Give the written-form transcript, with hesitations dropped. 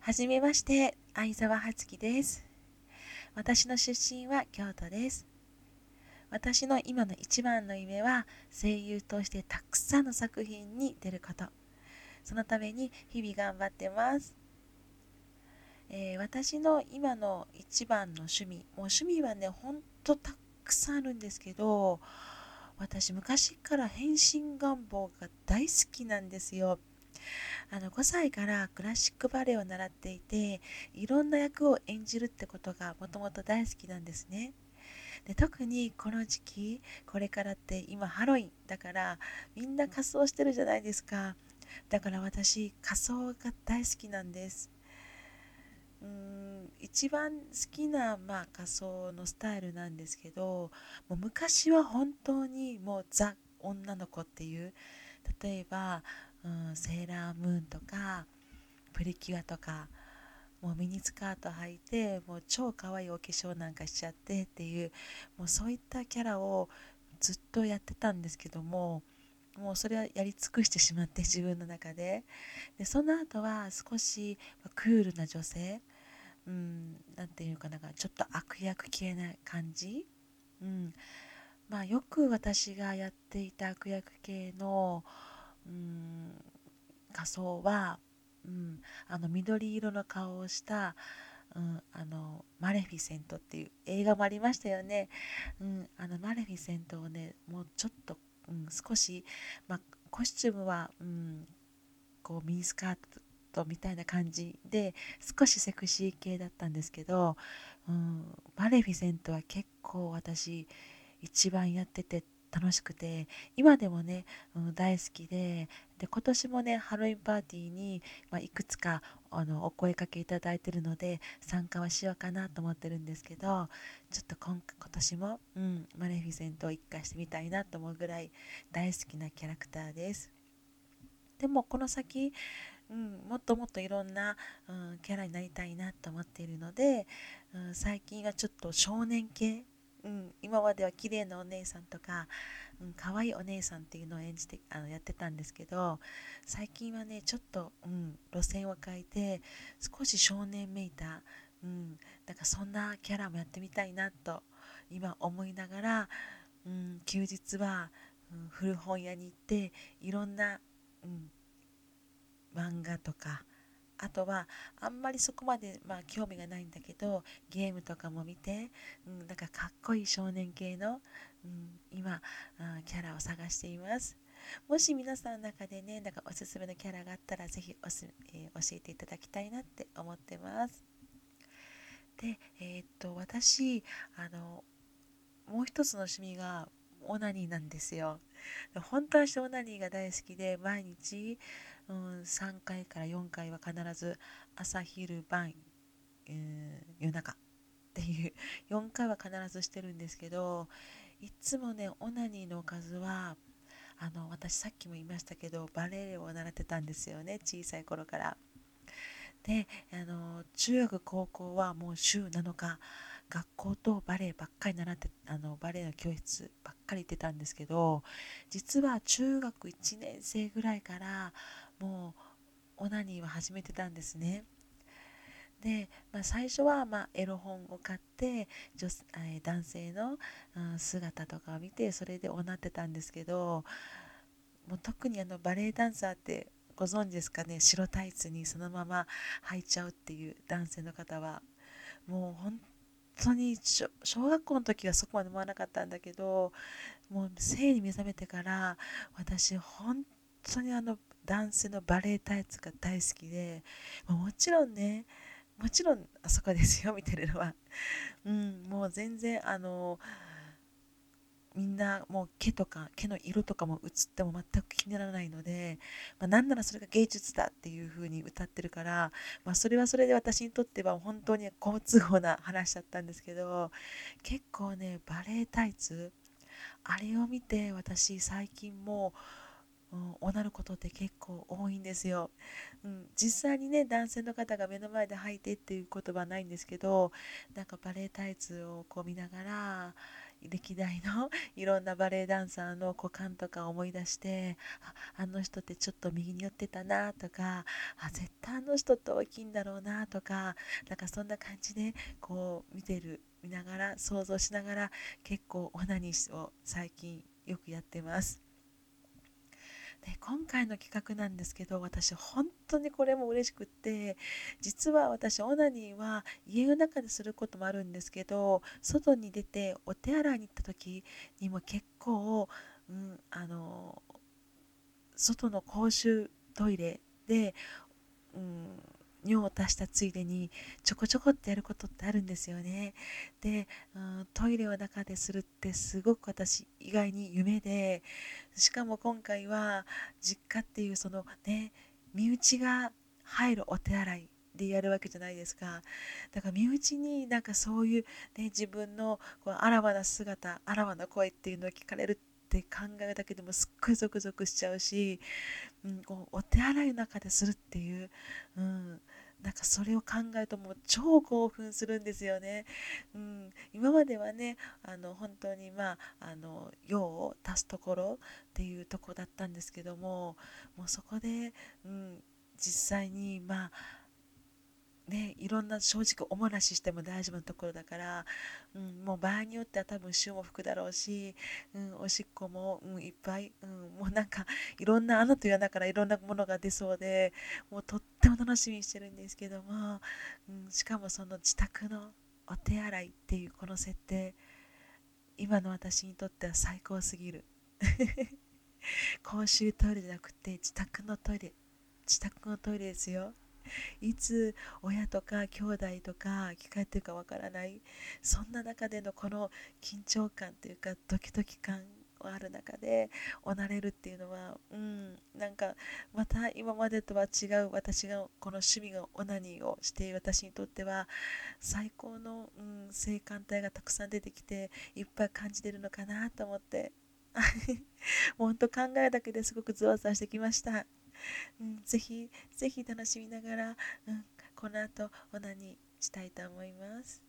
はじめまして、相沢葉月です。私の出身は京都です。私の今の一番の夢は声優としてたくさんの作品に出ること。そのために日々頑張ってます。私の今の一番の趣味はね、ほんとたくさんあるんですけど、私昔から変身願望が大好きなんですよ。5歳からクラシックバレエを習っていて、いろんな役を演じるってことがもともと大好きなんですね。で、特にこの時期、これからって今ハロウィンだから、みんな仮装してるじゃないですか。だから私、仮装が大好きなんです。一番好きな、仮装のスタイルなんですけど、もう昔は本当にもうザ女の子っていう、例えば、セーラームーンとかプリキュアとか、もうミニスカート履いてもう超可愛いお化粧なんかしちゃってっていう、もうそういったキャラをずっとやってたんですけども、もうそれはやり尽くしてしまって、自分の中でその後は少しクールな女性、なんていうかなんかちょっと悪役系な感じ、うん、よく私がやっていた悪役系の、うん、仮装は、うん、緑色の顔をした、マレフィセントっていう映画もありましたよね。マレフィセントをね、もうちょっと、少し、コスチュームは、こうミニスカートみたいな感じで少しセクシー系だったんですけど、マレフィセントは結構私一番やってて楽しくて、今でもね、大好きで今年もねハロウィンパーティーに、いくつかお声かけいただいてるので参加はしようかなと思ってるんですけど、ちょっと今年も、マレフィセントを一回してみたいなと思うぐらい大好きなキャラクターです。でもこの先、もっともっといろんな、キャラになりたいなと思っているので、最近はちょっと少年系、今までは綺麗なお姉さんとか、可愛いお姉さんっていうのを演じてやってたんですけど、最近はねちょっと、路線を変えて少し少年めいた、なんかそんなキャラもやってみたいなと今思いながら、休日は、古本屋に行っていろんな、漫画とか、あとはあんまりそこまで、興味がないんだけどゲームとかも見て、なんかかっこいい少年系の、今キャラを探しています。もし皆さんの中でね、なんかおすすめのキャラがあったらぜひ教えていただきたいなって思ってます。で、私、もう一つの趣味がオナニーなんですよ。本当はオナニーが大好きで、毎日、3回から4回は必ず朝昼晩、夜中っていう4回は必ずしてるんですけど、いつもねオナニーの数は、私さっきも言いましたけどバレエを習ってたんですよね、小さい頃から。で、中学高校はもう週7日学校とバレエばっかり習って、バレエの教室ばっかり行ってたんですけど、実は中学1年生ぐらいからもうオナニーは始めてたんですね。で、最初はエロ本を買って男性の、姿とかを見てそれでおなってたんですけど、もう特にバレエダンサーってご存知ですかね、白タイツにそのまま履いちゃうっていう男性の方は、もう本当に小学校の時はそこまで思わなかったんだけど、もう性に目覚めてから私本当に男性のバレエタイツが大好きで、もちろんね、もちろんあそこですよ見てるのは、もう全然みんなもう毛とか毛の色とかも映っても全く気にならないので、なんならそれが芸術だっていう風に歌ってるから、それはそれで私にとっては本当に好都合な話だったんですけど、結構ねバレエタイツ、あれを見て私最近もおなることって結構多いんですよ。実際にね男性の方が目の前で履いてっていうことはないんですけど、なんかバレエタイツをこう見ながら歴代のいろんなバレエダンサーの股間とか思い出して、あの人ってちょっと右に寄ってたなとか、絶対あの人って大きいんだろうなとか、なんかそんな感じでこう見ながら想像しながら結構オナニーを最近よくやってます。で今回の企画なんですけど、私本当にこれも嬉しくって、実は私オナニーは家の中ですることもあるんですけど、外に出てお手洗いに行った時にも結構、うん、外の公衆トイレで、うん、尿を足したついでにちょこちょこってやることってあるんですよね。で、トイレを中でするってすごく私意外に夢で、しかも今回は実家っていうそのね、身内が入るお手洗いでやるわけじゃないですか。だから身内になんかそういう、ね、自分のこうあらわな姿、あらわな声っていうのを聞かれるって考えるだけでもすっごいゾクゾクしちゃうし、こうお手洗いの中でするっていう、なんかそれを考えるともう超興奮するんですよね。今まではね、本当に用を足すところっていうところだったんですけども、もうそこで、実際にね、いろんな正直おもらししても大丈夫なところだから、もう場合によっては多分潮も吹くだろうし、おしっこも、いっぱい、もうなんかいろんな穴という穴からいろんなものが出そうで、もうとっても楽しみにしてるんですけども、しかもその自宅のお手洗いっていうこの設定、今の私にとっては最高すぎる。公衆トイレじゃなくて自宅のトイレですよ。いつ親とか兄弟とか聞かれてるかわからない、そんな中でのこの緊張感というかドキドキ感がある中でおなれるっていうのは、なんかまた今までとは違う、私がこの趣味がオナニーをしている私にとっては最高の、性感帯がたくさん出てきていっぱい感じてるのかなと思ってもうほんと考えるだけですごくゾワゾワしてきました。ぜひぜひ楽しみながら、この後オナニーしたいと思います。